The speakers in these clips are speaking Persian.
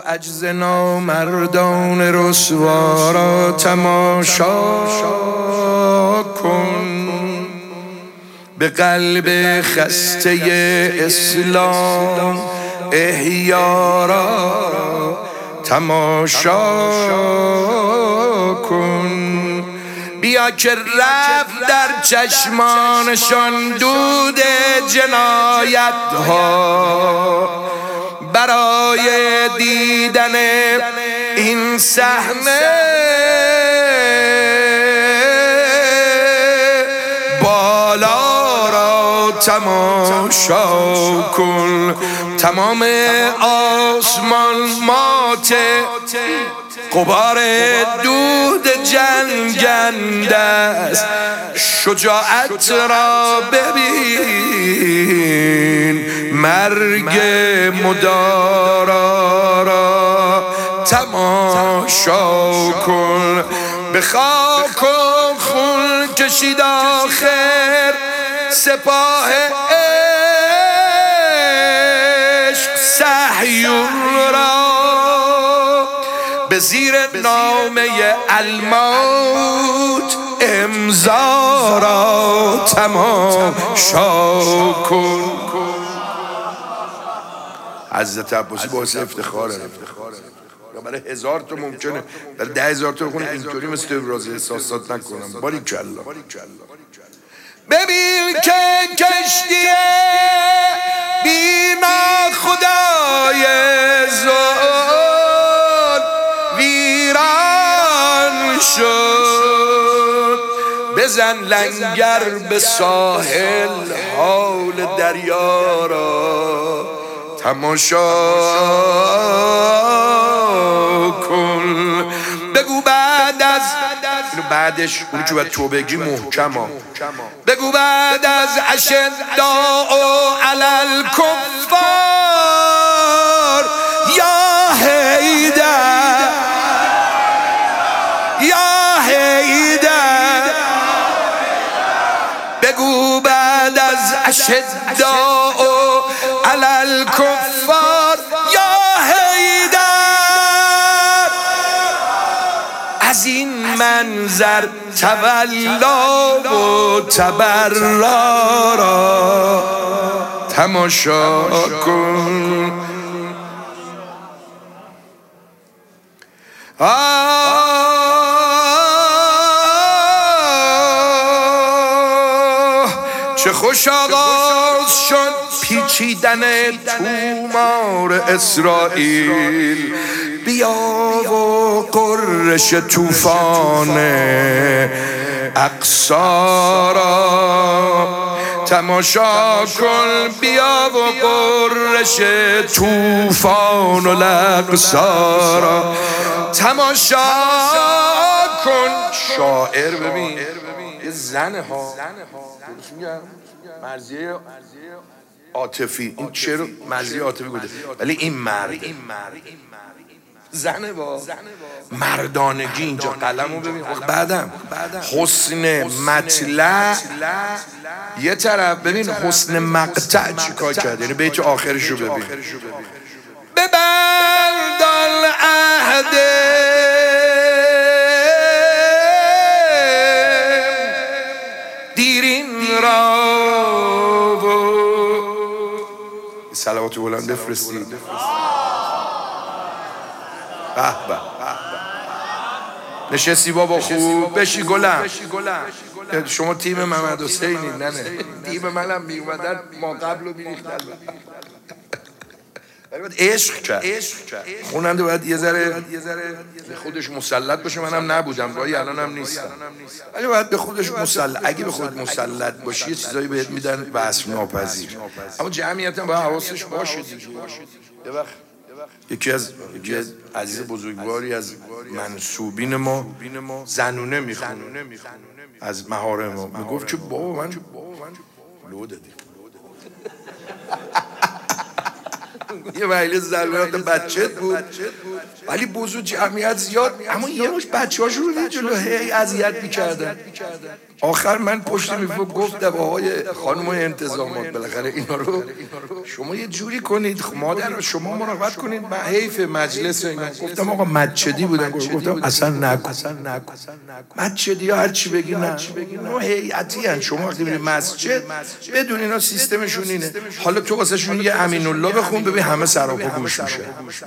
عجز نامردان رسوا را تماشا کن، به قلب خسته اسلام احیا را تماشا کن. بیا که رفت در چشمانشان دود جنایت ها، برای دیدن این صحنه بالا را تماشا کن. تمام آسمان ماته، غبار دود جنگنده است، شجاعت را ببین، مرگ مدارا را تماشا کن. به خاک و خون کشید آخر سپاه عشق صهیون را، به زیر نامه الموت امضا را تماشا کن. حضرت عباسی باعث افتخاره، برای 1000 تا ممکنه، برای 10,000 تا بخونه اینطوری مثل ابراز احساسات نکنم. باریکلا. ببین که کشتی بینا خدای زل ویران شد، بزن لنگر به ساحل حال دریا را تماشا کن. بگو بعد از بعدش اونی که باید تو بگی محکما، بگو بعد از اشداء علی الکفار یا حیدر یا حیدر، بگو بعد از اشداء علی الکفار یا حیدر، از این منظر تولا و تبرا را تماشا کن. چه خوش آغاز شد پیچیدن تومار اسرائیل، بیا و قررش توفان اقصا را تماشا کن. بیا و قررش توفان الاقصا را تماشا کن. شاعر ببین یه زنه ها مرضیه عاطفی، این چرا مرضیه عاطفی گفته، ولی این مرد زنه با مردانگی اینجا قلمو ببین. بعدم حسن مطلع یه طرف، ببین حسن مقطع چی کار کرد، یعنی بیت آخرشو ببین. ببند العهد دیرین را و صلوات بلند بفرستید. نشستی بابا خوب بشی گلم. شما تیم محمد حسینی؟ نه تیم منم میومدن ما قبلو میریختن. عشق کرد خوننده باید یه ذره خودش مسلط باشه. منم نبودم، گاهی الانم نیستم، ولی باید به خودش مسلط. اگه به خود مسلط باشی یه چیزایی بهت میدن وصف ناپذیر، اما جمعیت هم باید حواسش باشه دیگه. یه وقت یکی از عزیز بزرگواری از منسوبین ما زنونه میخونه از محارم ما، میگفت که بابا من لو دادی یه محله ضرورت بچت بود، ولی بزرگ جمعیت زیاد، اما یه روز بچه‌هاشون رو جلو هی اذیت می‌کردن. آخر من پشت میفو گفتم آقای خانم انتظامات بالاخره اینا رو شما یه جوری کنید، مادر شما مراقبت کنید، حیف مجلس اینا. گفتم آقا مچدی بودن، گفتم اصلا نکن مچدی ها هر چی بگی نه، اینا هیئتی ان، شما وقتی میری مسجد بدون اینا سیستمشون اینه. حالا تو واسه شون یه امین الله بخون ببین همه سراپا گوش میشه.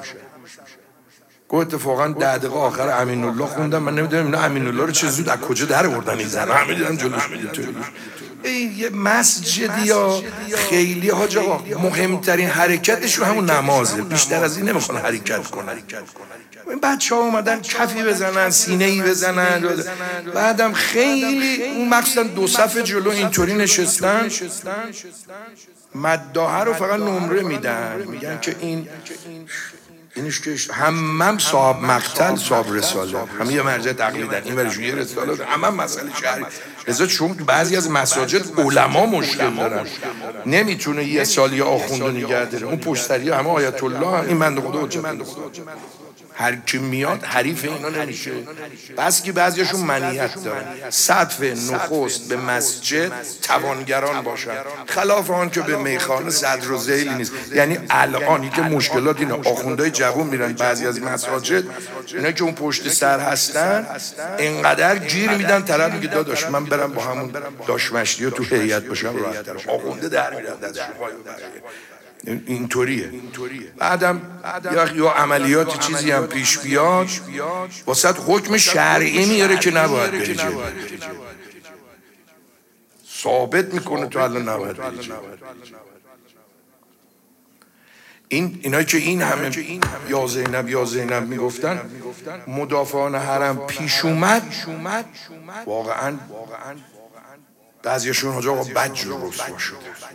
گفت اتفاقا 10 دقیقه آخر امین الله خوندم، من نمیدونم اینا امین الله رو چه زود از کجا در آوردن این زن، همه دیدم جلوش میاد. این یه مسجدی یا خیلی حاج آقا مهمترین حرکتشون همون نمازه، بیشتر از این نمیخوان حرکت کنن. این بچه ها اومدن کفی بزنن، سینه ای بزنن، بعدم خیلی اون مخصوصا 2 صف جلو اینطوری نشستن، مداحه رو فقط نمره میدن، میگن که اینش که همم صاحب مقتل صاحب رساله، همه یه مرجع تقلیدن، این برشون یه رساله، همه مسئله شهری. لذا چون بعضی از مساجد علما مشکل دارن، نمیتونه یه سال یه آخوند رو نگه داره، اون پشتری همه آیت الله هم. این بنده خدا حجت هر کی میاد حریف اینا نمیشه، بس که بعضیاشون منیت دارن. صف نخست به مسجد توانگران باشن، خلاف آن که به میخانه صدر و ذیل نیست. یعنی الانی که مشکلات اینه، آخوندهای جوون میرن بعضی از مساجد، اینا که اون پشت سر هستن اینقدر گیر میدن، طرف میگه داداش من برم با همون داش مشتی تو هیئت باشم راحت‌تر، آخونده در میرن دستشون. اینطوریه. بعدم یا عملیات چیزی هم پیش بیاد واسه حکم شرعی میاره که نباید بری جلو، ثابت میکنه تو الان نباید بری جلو. اینایی که این همه یا زینب میگفتن، مدافعان حرم پیش اومد، واقعا بعضیشون حاج آقا بدجور رسوا شده.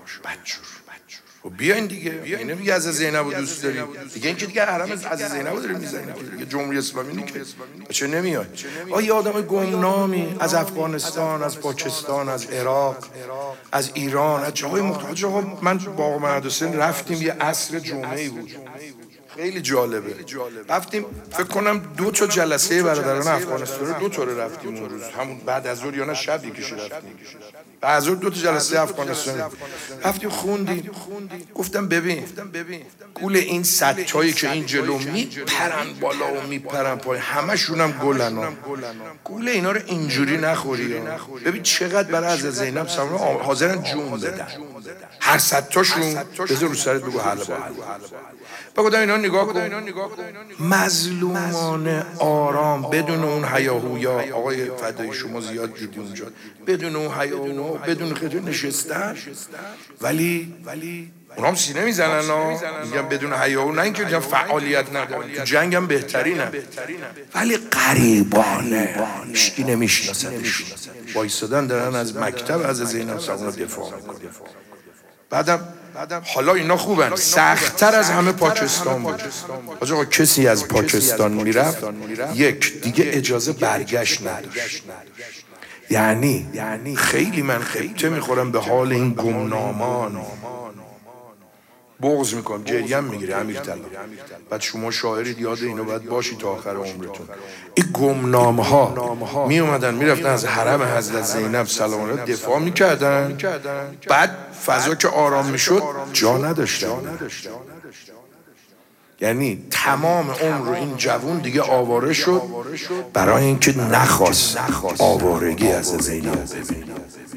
بیاین دیگه، بیاین نمیگه از زینب رو دوست داریم دیگه، این که دیگه حرم از زینب رو داریم میزنیم دیگه، جمهوری اسلامی نیست چه نمیاد. یه آدم گمنامی از افغانستان، از پاکستان، از عراق، از ایران، از جاهای مختلف. من با آقا محمد حسین رفتیم یه عصر جمعه‌ای بود، خیلی جالبه. رفتیم فکر کنم 2 تا جلسه برادران افغانستان رو 2 تا رفتیم اون روز، همون بعد از ظهر یا نه شب یکیش رفتیم، بعد از ظهر 2 تا جلسه افغانستان رفتیم خوندیم. گفتم ببین گول این سدچایی که این جلو میپرن بالا و میپرن پایین، همشون هم گلن، گول اینا رو اینجوری نخوری. ببین چقدر برای از زینب سلام حاضرن جون بدن، هر صدتاشون بذار رو سرت بگو حل بگو اینا نگاه کن، مظلومانه آرام، بدون اون هیاهویا. آقای فدایی شما زیاد دیدی اونجا، بدون اون هیاهویا، بدون خیلی نشستن، ولی اونا هم سینه میزنن، میگن بدون هیاهو، نه اینکه فعالیت ندارن، تو جنگ هم بهترینن، ولی غریبانه هیچکی نمیشناسدشون، وایسادن دارن از مکتب از زینب سلام دفاع میکنن. بعدم حالا اینا خوبن، سخت‌تر از همه پاکستان بود. آقا کسی از پاکستان میرفت یک دیگه اجازه برگشت نداشت. یعنی خیلی من خیلی میخورم به حال این گمنامان، بغض میکنم، گریم میگیره امیر طلا. بعد شما شاعرید یاد اینو باید باشی تا آخر عمرتون. این گمنام ها می اومدن میرفتن از حرم حضرت زینب سلام الله دفاع میکردن، بعد فضا که آرام میشد جا نداشتن. یعنی تمام عمر این جوون دیگه آواره شد برای اینکه نخواست آوارگی از زینب ببینه.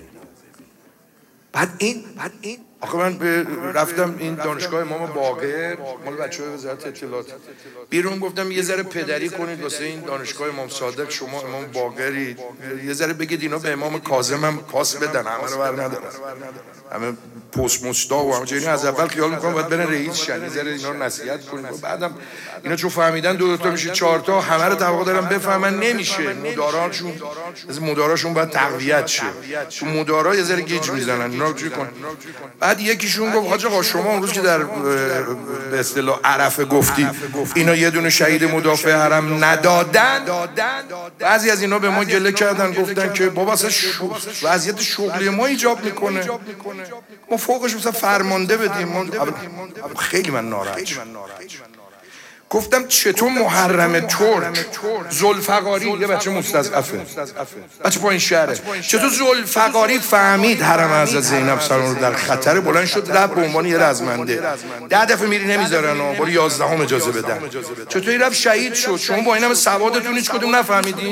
بعد این آخه من رفتم این دانشگاه امام باقر مال بچه‌های وزارت اطلاعات بیرون، گفتم یه ذره پدری کنید واسه این دانشگاه امام صادق، شما امام باقری، یه ذره بگید اینا به امام کاظم هم پاس بدن، همه رو بر ندارن، همه پست مستا و همه چیز. از اول خیال می‌کنم باید برن رئیس شن، یه ذره اینا رو نصیحت کنید. بعدم اینا چون فهمیدن 2 تا میشه 4 تا، همه رو طبقه دارن بفهمن نمیشه، مداراشون از مداراشون باید تقویت شه، تو مدارا یه ذره گیج میزنن، اینا رو چی کن. بعد یکیشون گفت حاج آقا شما اون روز که در به اصطلاح عرفه گفتی اینا یه دونه شهید مدافع حرم ندادن، بعضی از اینا به ما گله کردن، گفتن که بابا اصلا وضعیت شغلی ما ایجاب میکنه ما فوقش مثلا فرمانده بدیم. خیلی من ناراحت شدم. گفتم چطور محرم ترک ذوالفقاری، یه بچه مستضعفه، بچه پایین شهره، چطور ذوالفقاری فهمید حرم حضرت زینب سلام رو در خطر، بلند شد رفت به عنوان یه رزمنده 10 دفعه میری نمیذارن و برو 11 اجازه بدن، چطوری رفت شهید شد؟ شما با این همه سوادتون هیچ کدوم نفهمیدین؟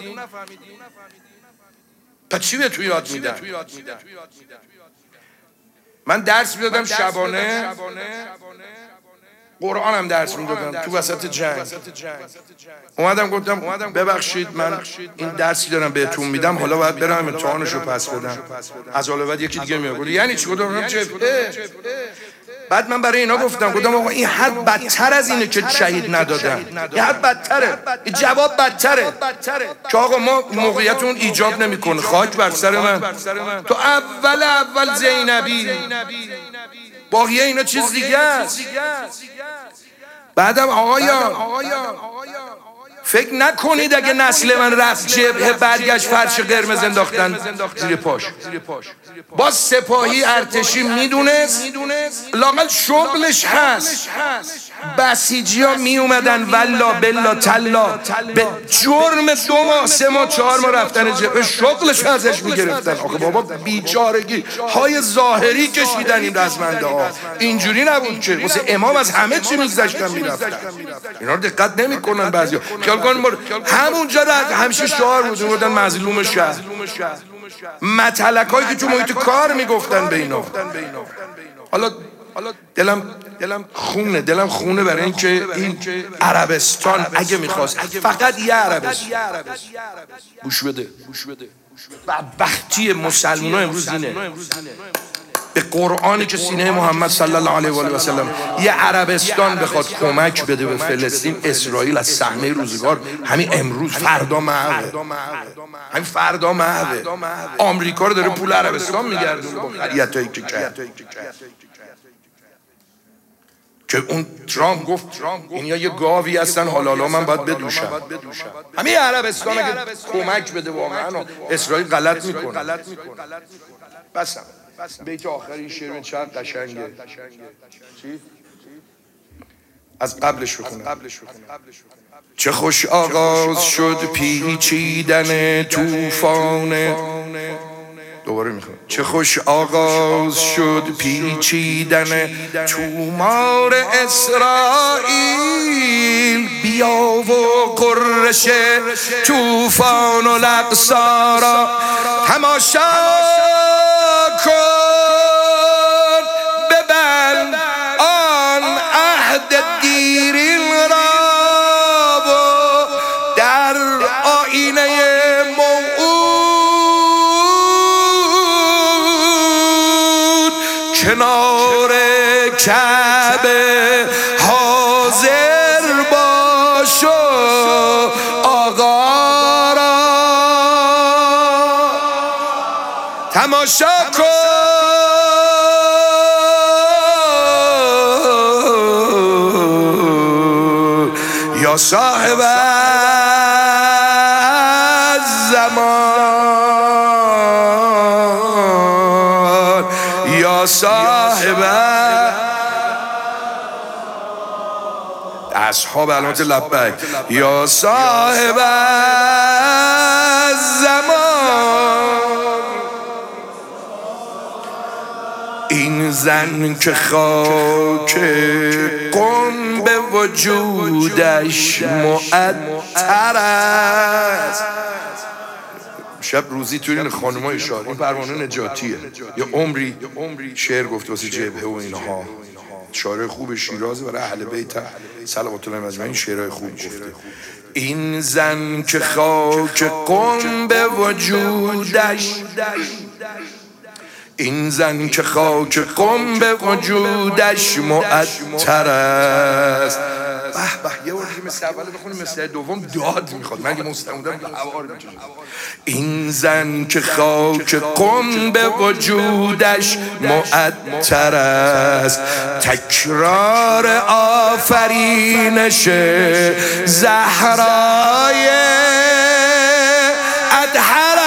پس چی به تو یاد میدن؟ من درس میدادم شبانه، قرآن هم درس میدادم تو وسط جنگ. اومدم گفتم ببخشید من این درسی دارم بهتون میدم، حالا باید برم امتحانشو پس بدم، از حالا بعد یکی دیگه میاد. یعنی چی؟ گفتم بعد من برای اینا گفتم آقا این حد بدتر از اینه که شهید ندادن، این حد بدتره، این جواب بدتره که آقا ما موقعیتون ایجاب نمیکنه. خاک بر سر من، تو اول زینبی، باقیه اینا چیز دیگه است. بعدم آقایان فکر نکنید اگه نسل من رفت جبهه برگشت فرش قرمز انداختن زیر پاش. با سپاهی ارتشی میدونست لااقل شغلش هست. بسیجی ها می اومدن والله بالله تلا به جرم 2 ماه 3 ماه 4 ماه رفتن جبهه شغلش ازش میگرفتن. آخه بابا بیچارگی های ظاهری کشیدن این رزمنده ها، اینجوری نبود که واسه امام از همه چی میگذشتن میرفتن. اینا رو دقت نمیکنن بعضیا. خیال کن همونجا همیشه شعار بود میگفتن مظلوم شهر، متلکایی که تو محیط کار میگفتن به اینا. حالا دلم خونه برای اینکه این عربستان اگه میخواست فقط یه عربستان، گوش بده، بدبختی مسلمان‌ها امروز اینه، به قرآنی که سینه محمد صلی الله علیه و آله و سلم یه عربستان بخواد کمک بده به فلسطین، اسرائیل از صحنه روزگار همین امروز فردا محوه. آمریکا رو داره پول عربستان میگردونه با خریتایی که کرد، که اون ترامپ گفت اینیا یه گاوی هستن حالا من باید بدوشم. همین عربستان اگه کمک بده واقعا اسرائیل غلط میکنه. بسم بیت آخری شعر چقدر قشنگه. چی؟ از قبلش بخونم. چه خوش آغاز شد پیچیدن طوفان، دوباره میخونم. چه خوش آغاز شد پیچیدن تومار اسرائیل، بیا و قررش طوفان و الاقصی را تماشا کن، ببند آن عهد دیرین را و در آینه موعود کنار کعبه حاضر باش و آقا را تماشا کن. یا صاحب الزمان، یا صاحب اصحاب علامت لبیک، یا صاحب الزمان. این زن که خاک قم به وجودش معطر است. شب روزی توی این خانمای شار، این پروانه نجاتیه، یه عمری شعر گفت واسه جبهه و اینها، شاعر خوب شیرازه، برای اهل بیت صلوات الله علیهم این شعرهای خوب گفته. این زن که خاک قم به وجودش، این زن که خاک قم به وجودش معطر است. به به یه وردی مثل مثل اول بخونیم مثل دوم داد میخواد. من اگه مستمودم هوار میکشم. این زن که خاک قم به وجودش معطر است، تکرار آفرینش زهرای ادهر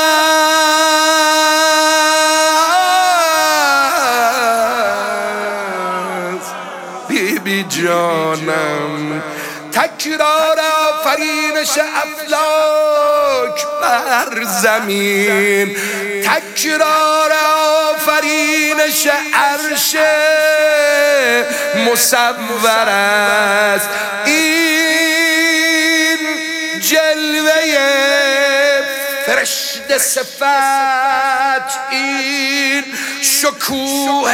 است. بی بی جانم تکرار آفرینش افلاک بر زمین، تکرار آفرینش عرش مصور است. این جلوه فرشته صفت، این شکوه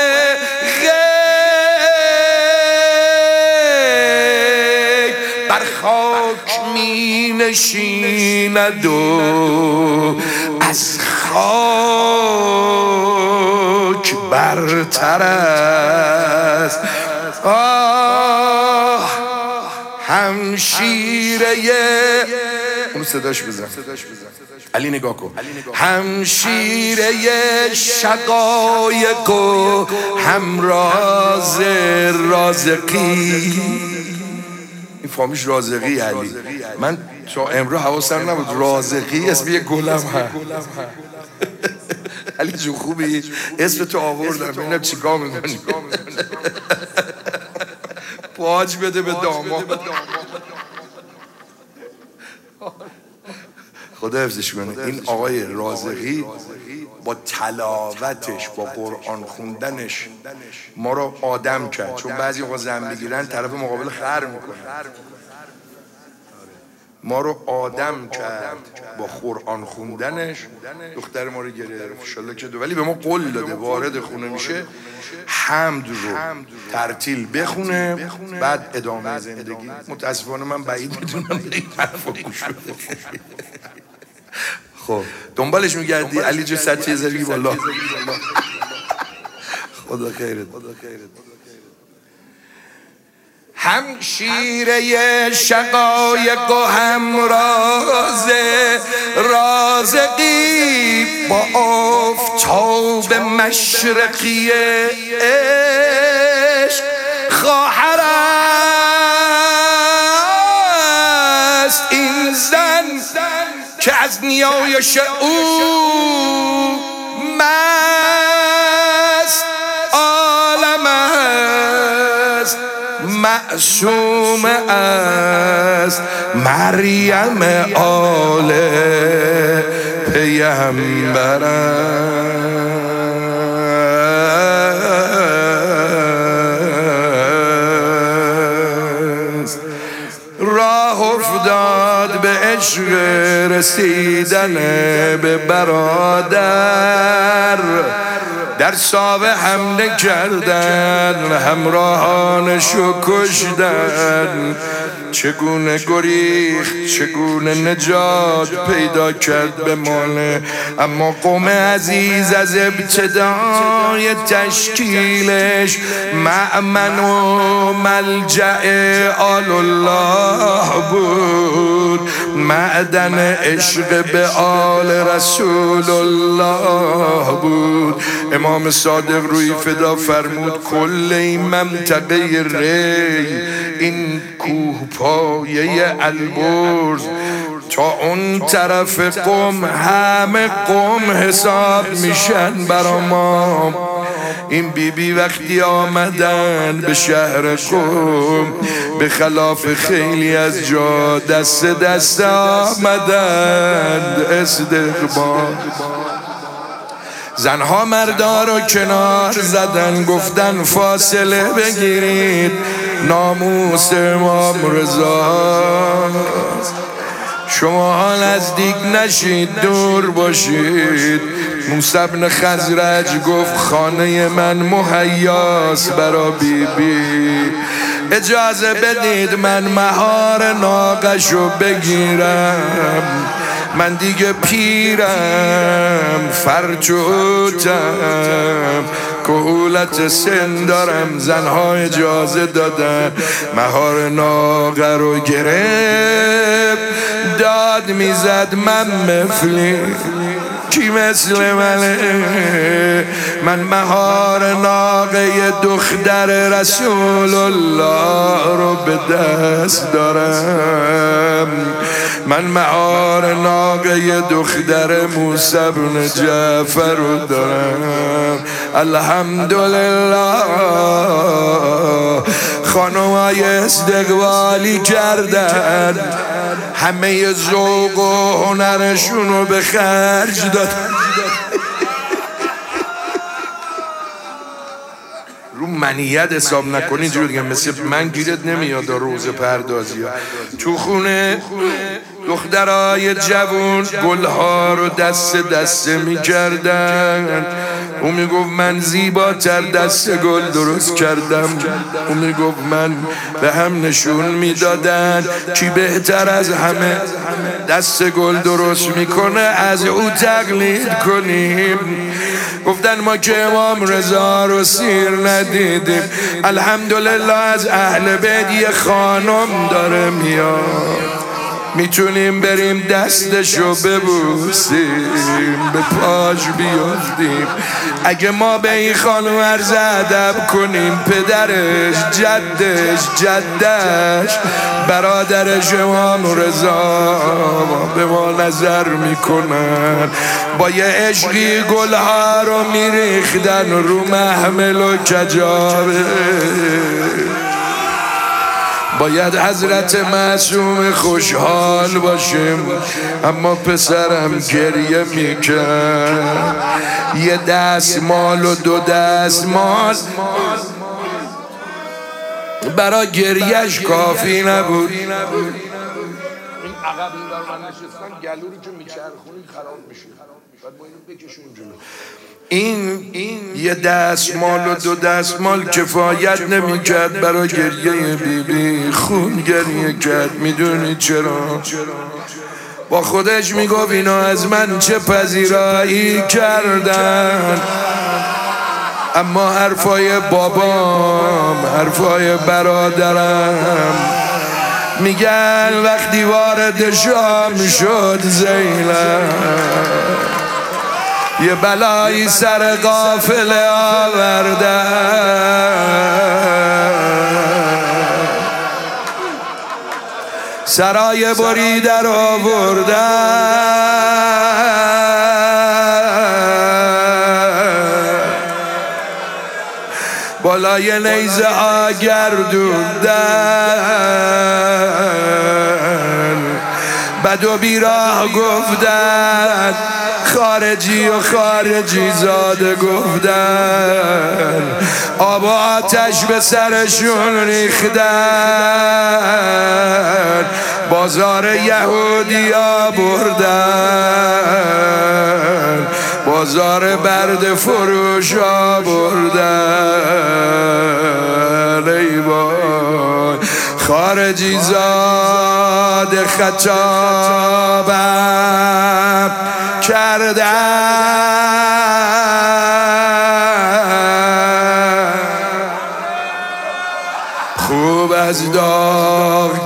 بر خاک می نشیند و از خاک برتر است. آه همشیره اون صداش بزن علی، نگاه کن. همشیره شقایق و همراز رازقی. این فامیش رازقی علی. من تا امرو حواسم نبود رازقی اسم یه گلم هست. علی جو خوبی؟ اسم تو آوردم ببینم چیکار می‌کنی. پاج بده به داماد. خدا حفظش کنه. این آقای رازقی با تلاوتش، با قرآن خوندنش ما رو آدم کرد. چون بعضی وقتا زن میگیرن طرف مقابل خر میکنه. ما رو آدم کرد با قرآن خوندنش. دختر ما رو گرفت انشالله که ولی به ما قول داده وارد خونه میشه حمد رو ترتیل بخونه بعد ادامه زندگی. متاسفانه من بعید میدونم به این حرف رو گوش بده. خب دنبالش میگردی علی جو 100 بگی بالا. خدا خیرت. همشیره شقایق و همراز رازقی با آفتاب مشرقی عشق خواهر است. این زن که از نیایش او مست عالم است، معصوم است، مریم آل پیامبر است. راه افتاد به عشق رسیدن به برادر، در ساوه حمله کردن، همراهانشو کشتن. چگونه گریخت، چگونه نجات پیدا کرد به مانه. اما قوم عزیز از ابتدای تشکیلش مأمن و ملجأ آل الله بود، معدن عشق به آل رسول الله بود. امام صادق روی فدا فرمود کل این منطقه ری، این کوه پایه البرز تا اون طرف قم، همه قم حساب میشن برا ما. این بیبی وقتی آمدن به شهر قم، به خلاف خیلی از جا دست دست آمدند استقبال. زنها مردا رو کنار زدن، گفتن فاصله بگیرید، ناموس امام رضا، شما نزدیک نشید، دور باشید. موسی بن خزرج گفت خانه من مهیاست برا بیبی، اجازه بدید من مهار ناقشو بگیرم، من دیگه پیرم، فرچوتم، کهولت سن دارم، زنها اجازه دادن. مهار ناقه رو گرفت داد میزد من مفلی، کی مثل منه؟ من مهار ناقه دختر رسول الله رو به دست دارم. من مهار ناقه دختر موسی بن جعفر رو دارم. الحمدلله خانمای استقبالی کردن، همه ذوق و هنرشون رو به خرج دادن. رو منیت حساب نکنی جور دیگه، مثل من گیرت نمیاد روز پردازی ها. تو خونه دخترای جوون گلها رو دست دسته میکردن. اون میگفت من زیباتر دست گل درست کردم. اون میگفت من به هم نشون میدادن کی بهتر از همه دست گل درست میکنه، از او تقلید کنیم. گفتن ما که امام رضا رو سیر ندیدیم، الحمدلله از اهل بیت یه خانم داره میاد، میتونیم بریم دستشو ببوسیم، به پاش بیافتیم. اگه ما به این خانم عرض ادب کنیم، پدرش، جدش، جدش، برادرش امام رضا به ما نظر میکنن. با یه عشقی گلها رو میریختن رو محمل و کجاوه. باید حضرت معصوم خوشحال باشیم، اما پسرم گریه میکرد. یه دستمال و 2 دستمال برای گریهش کافی نبود. این عقب این بر من نشستن، گلوری که میچرخونی خراب میشه، باید با اینو بکشونیم جلو. این یه دستمال و 2 دستمال کفایت نمیکرد برای گریه بیبی. خون گریه کرد. میدونی چرا؟ با خودش میگفت اینا از من چه پذیرایی کردن، اما حرفای بابام، حرفای برادرم میگن وقتی وارد شام شد زینب یه بلایی سر قافله آوردن، سرای بریده رو آوردن، بالای نیزه ها گردوندن، بد و بیراه گفتن، خارجی و خارجی زاده گفتن، آب و آتش به سرشون ریختن، بازار یهودیا بردن، بازار برد فروش بردن. ای وای خارجی زاده خطابم کردن، خوب از داغ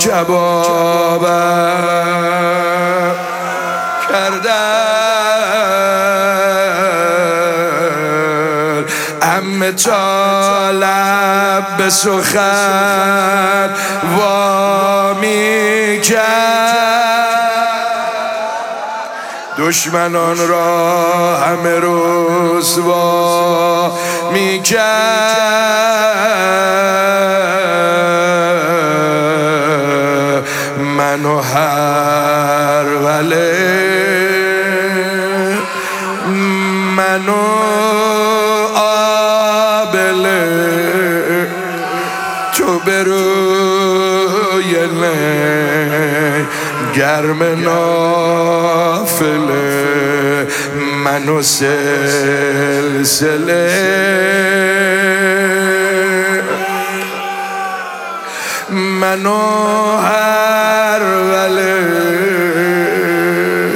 کبابم کردن، همه طالب به سخن وامی کرد، دشمنان را همه رسوا میکرد، منو هر وله منو آبله تو بروی گرم نافله، منو سلسله منو هر وله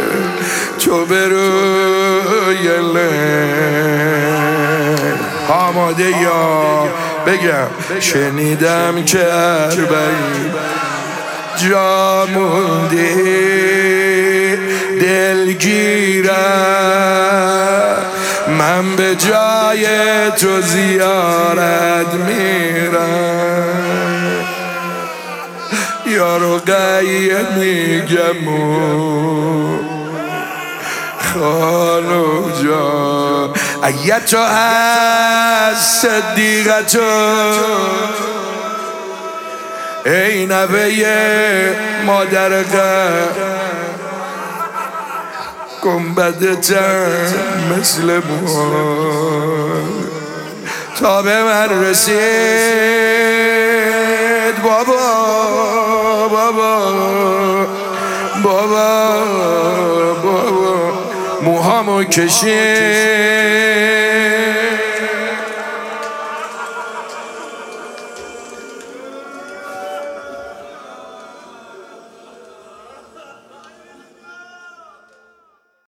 تو بروی آماده یا بگم شنیدم که اربعین جا موندی دلگیرم من به جای تو زیارت میرم یا رقیه میگم خانو جان ایتو هست صدیقتو ای نوه مادر غم گنبدتم مثل موان تا به من رسید بابا موهامو کشید